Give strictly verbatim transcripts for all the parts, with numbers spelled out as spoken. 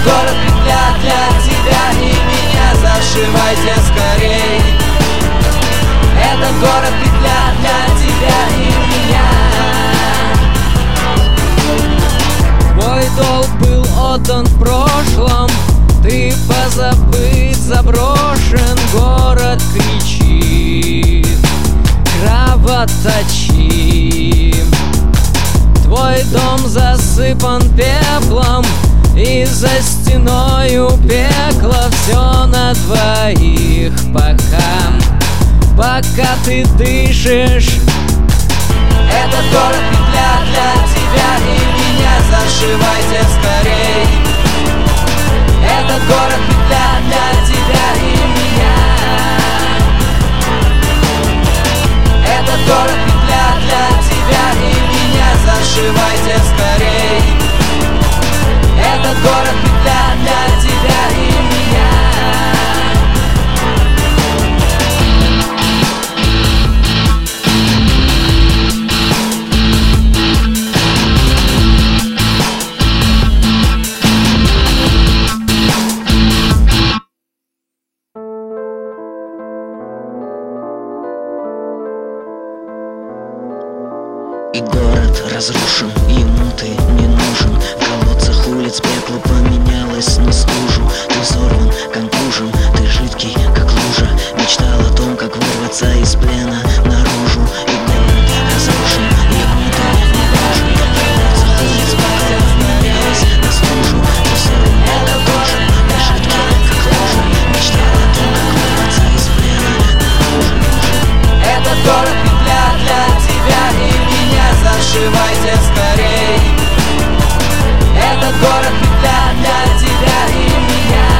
город петля для тебя и меня, зашивайте скорей. Этот город петля для тебя и меня. Твой долг был отдан в прошлом, ты позабыт, заброшен, город кричит, кровоточит. Твой дом засыпан пеплом, и за стеною пекло. Все на двоих пока, пока ты дышишь. Этот город петля для тебя и меня, зашивайте скорей. Этот город петля для тебя и меня. Этот город петля для тебя и меня, зашивайте скорей. Этот город петля для тебя и меня. И город разрушен, ему ты не нужен. В колодцах улиц пекло поменялось на стужу. Ты взорван, контужен, ты жидкий, как лужа. Мечтал о том, как вырваться из плена наружу. И город разрушен, ему ты не нужен. В колодцах улиц пекло поменялось на стужу. Ты взорван, контужен, ты жидкий, как лужа. Мечтал о том, как вырваться из плена наружу. Этот город петля для тебя и меня, зашивайте скорей. Этот город петля для тебя и меня.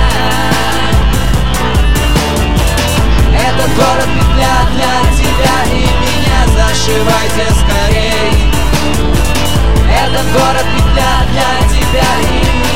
Этот город петля для тебя и меня, зашивайте скорей. Этот город петля для тебя и меня.